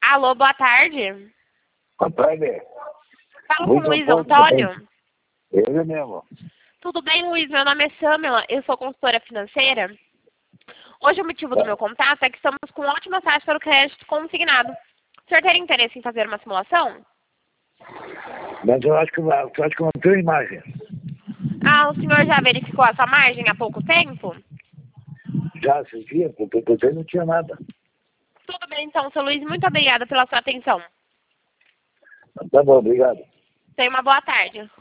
Alô, boa tarde. Boa tarde. Fala com o Luiz Antônio. Ele mesmo. Tudo bem, Luiz? Meu nome é Samila, eu sou consultora financeira. Hoje o motivo do meu contato é que estamos com ótimas taxas para o crédito consignado. O senhor teria interesse em fazer uma simulação? Mas eu acho que não tenho imagem. Ah, o senhor já verificou essa margem há pouco tempo? Já assistia, porque eu não tinha nada. Tudo bem, então, seu Luiz. Muito obrigada pela sua atenção. Tá bom, obrigado. Tenha uma boa tarde.